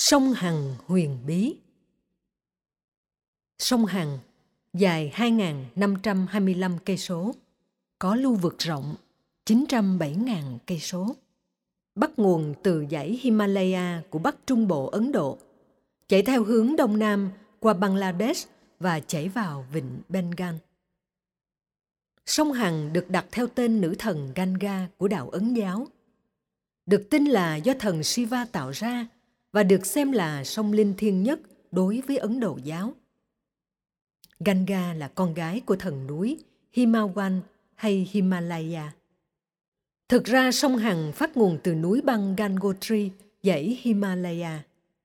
Sông Hằng huyền bí. Sông Hằng dài 2.525 cây số, có lưu vực rộng 907.000 cây số. Bắt nguồn từ dãy Himalaya của Bắc Trung Bộ Ấn Độ, chạy theo hướng đông nam qua Bangladesh và chảy vào vịnh Bengal. Sông Hằng được đặt theo tên nữ thần Ganga của đạo Ấn giáo. Được tin là do thần Shiva tạo ra và được xem là sông linh thiêng nhất đối với Ấn Độ giáo. Ganga là con gái của thần núi Himawan hay Himalaya. Thực ra sông Hằng phát nguồn từ núi băng Gangotri, dãy Himalaya.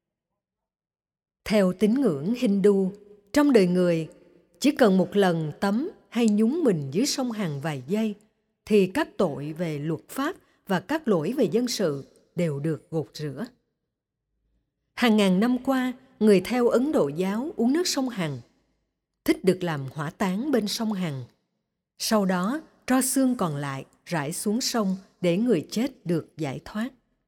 Theo tín ngưỡng Hindu, trong đời người, chỉ cần một lần tắm hay nhúng mình dưới sông Hằng vài giây, thì các tội về luật pháp và các lỗi về dân sự đều được gột rửa. Hàng ngàn năm qua, người theo Ấn Độ giáo uống nước sông Hằng, thích được làm hỏa táng bên sông Hằng. Sau đó, tro xương còn lại rải xuống sông để người chết được giải thoát.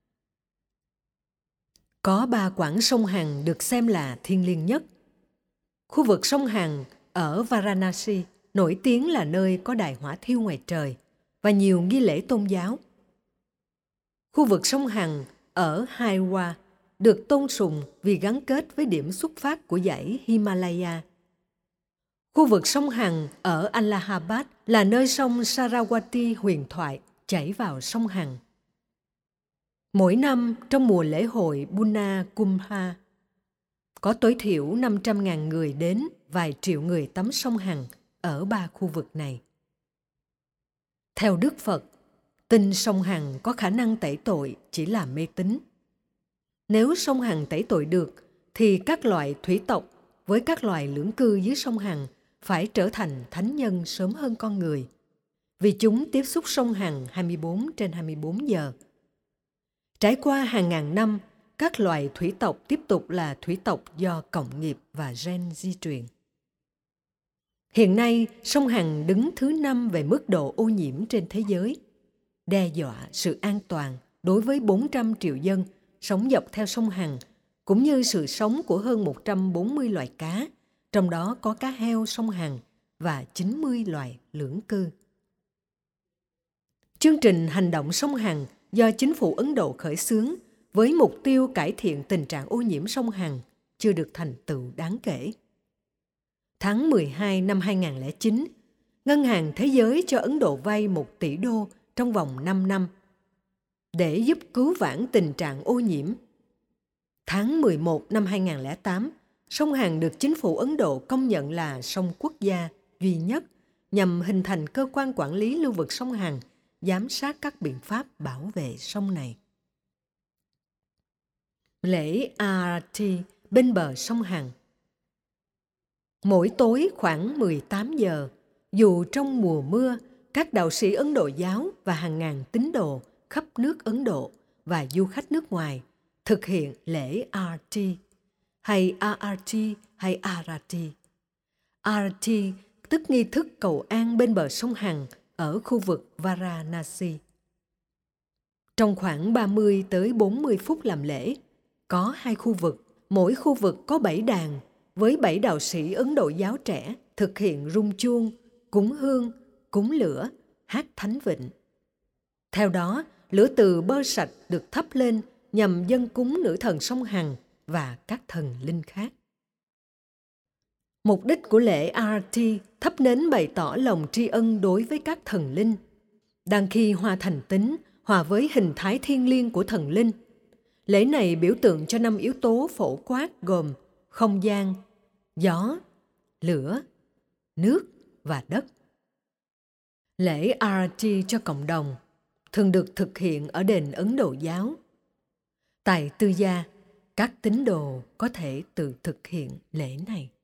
Có 3 quãng sông Hằng được xem là thiêng liêng nhất. Khu vực sông Hằng ở Varanasi nổi tiếng là nơi có đài hỏa thiêu ngoài trời và nhiều nghi lễ tôn giáo. Khu vực sông Hằng ở Hairwa được tôn sùng vì gắn kết với điểm xuất phát của dãy Himalaya. Khu vực sông Hằng ở Allahabad là nơi sông Sarawati huyền thoại chảy vào sông Hằng. Mỗi năm trong mùa lễ hội Bunna Kumbha, có tối thiểu 500.000 người đến vài triệu người tắm sông Hằng ở 3 khu vực này. Theo Đức Phật, tin sông Hằng có khả năng tẩy tội chỉ là mê tín. Nếu sông Hằng tẩy tội được, thì các loài thủy tộc với các loài lưỡng cư dưới sông Hằng phải trở thành thánh nhân sớm hơn con người, vì chúng tiếp xúc sông Hằng 24/24 giờ. Trải qua hàng ngàn năm, các loài thủy tộc tiếp tục là thủy tộc do cộng nghiệp và gen di truyền. Hiện nay, sông Hằng đứng thứ 5 về mức độ ô nhiễm trên thế giới, đe dọa sự an toàn đối với 400 triệu dân sống dọc theo sông Hằng, cũng như sự sống của hơn 140 loài cá, trong đó có cá heo sông Hằng và 90 loài lưỡng cư. Chương trình hành động sông Hằng do chính phủ Ấn Độ khởi xướng với mục tiêu cải thiện tình trạng ô nhiễm sông Hằng chưa được thành tựu đáng kể. Tháng 12 năm 2009, Ngân hàng Thế giới cho Ấn Độ vay 1 tỷ đô trong vòng 5 năm để giúp cứu vãn tình trạng ô nhiễm. Tháng 11 năm 2008, sông Hằng được chính phủ Ấn Độ công nhận là sông quốc gia duy nhất nhằm hình thành cơ quan quản lý lưu vực sông Hằng, giám sát các biện pháp bảo vệ sông này. Lễ Aarti bên bờ sông Hằng. Mỗi tối khoảng 18 giờ, dù trong mùa mưa, các đạo sĩ Ấn Độ giáo và hàng ngàn tín đồ khắp nước Ấn Độ và du khách nước ngoài thực hiện lễ Aarti hay Aarti hay Arati. Arati tức nghi thức cầu an bên bờ sông Hằng ở khu vực Varanasi. Trong khoảng 30 tới 40 phút làm lễ, có 2 khu vực, mỗi khu vực có 7 đàn với 7 đạo sĩ Ấn Độ giáo trẻ thực hiện rung chuông, cúng hương, cúng lửa, hát thánh vịnh. Theo đó, lửa từ bơ sạch được thắp lên nhằm dâng cúng nữ thần sông Hằng và các thần linh khác. Mục đích của lễ Aarti thắp nến bày tỏ lòng tri ân đối với các thần linh. Đang khi hoa thành tín hòa với hình thái thiêng liêng của thần linh, lễ này biểu tượng cho 5 yếu tố phổ quát gồm không gian, gió, lửa, nước và đất. Lễ Aarti cho cộng đồng thường được thực hiện ở đền Ấn Độ giáo. Tại tư gia, các tín đồ có thể tự thực hiện lễ này.